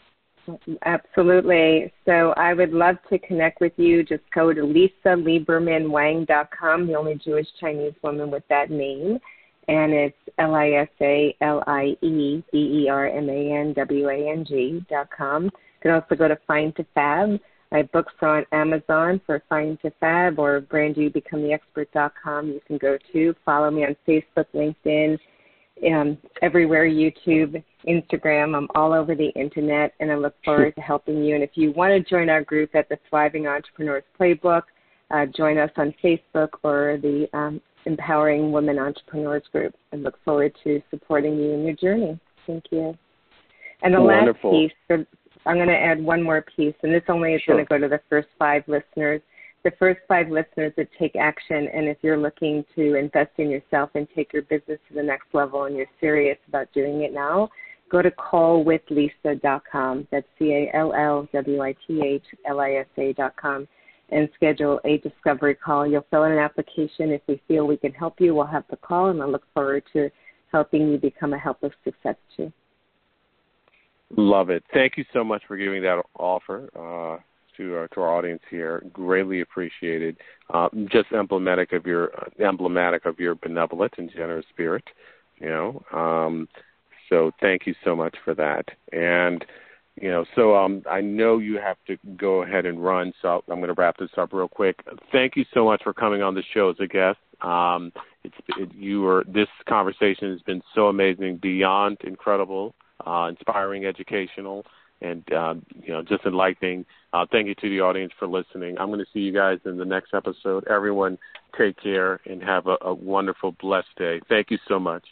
Absolutely. So I would love to connect with you. Just go to lisa lieberman wang dot com, the only Jewish Chinese woman with that name. And it's L I S A L I E B E R M A N W A N G dot com. You can also go to Find to Fab. My books are on Amazon for Find to Fab, or brand you become the expert dot com. You can go to. Follow me on Facebook, LinkedIn, um, everywhere, YouTube, Instagram. I'm all over the internet, and I look forward to helping you. And if you want to join our group at the Thriving Entrepreneurs Playbook, uh, join us on Facebook or the um, Empowering Women Entrepreneurs Group. I look forward to supporting you in your journey. Thank you. And the Wonderful. last piece, for, I'm going to add one more piece, and this only is Sure. going to go to the first five listeners. The first five listeners that take action, and if you're looking to invest in yourself and take your business to the next level and you're serious about doing it now, go to call with lisa dot com. That's C A L L W I T H L I S A dot com, and schedule a discovery call. You'll fill in an application. If we feel we can help you, we'll have the call, and I look forward to helping you become a help of success too. Love it. Thank you so much for giving that offer uh, to our to our audience here. Greatly appreciated. Uh, just emblematic of your emblematic of your benevolent and generous spirit. You know. Um, so thank you so much for that. And you know, so um, I know you have to go ahead and run. So I'm going to wrap this up real quick. Thank you so much for coming on the show as a guest. Um, it's it, you were this conversation has been so amazing, beyond incredible. Uh, inspiring, educational, and uh, you know, just enlightening. Uh, thank you to the audience for listening. I'm going to see you guys in the next episode. Everyone, take care and have a, a wonderful, blessed day. Thank you so much.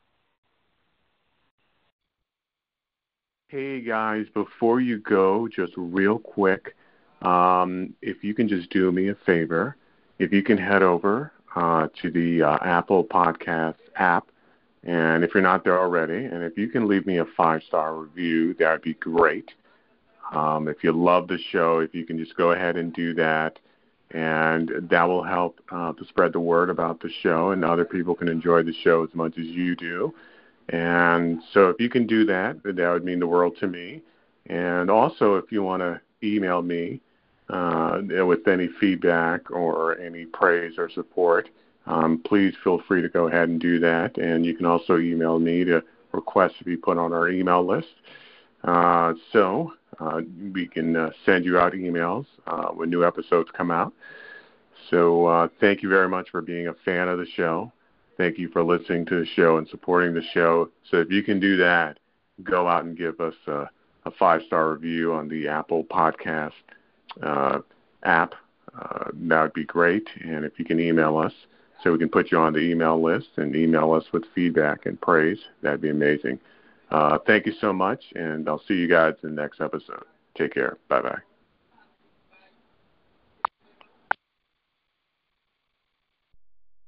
Hey guys, before you go, just real quick, um, if you can just do me a favor, if you can head over uh, to the uh, Apple Podcast app. And if you're not there already, and if you can leave me a five-star review, that would be great. Um, if you love the show, if you can just go ahead and do that, and that will help uh, to spread the word about the show, and other people can enjoy the show as much as you do. And so if you can do that, that would mean the world to me. And also, if you want to email me uh, with any feedback or any praise or support, Um, please feel free to go ahead and do that. And you can also email me to request to be put on our email list. Uh, so uh, we can uh, send you out emails uh, when new episodes come out. So uh, thank you very much for being a fan of the show. Thank you for listening to the show and supporting the show. So if you can do that, go out and give us a, a five-star review on the Apple Podcast uh, app. Uh, that would be great. And if you can email us, so we can put you on the email list and email us with feedback and praise, that'd be amazing. Uh, thank you so much, and I'll see you guys in the next episode. Take care. Bye-bye.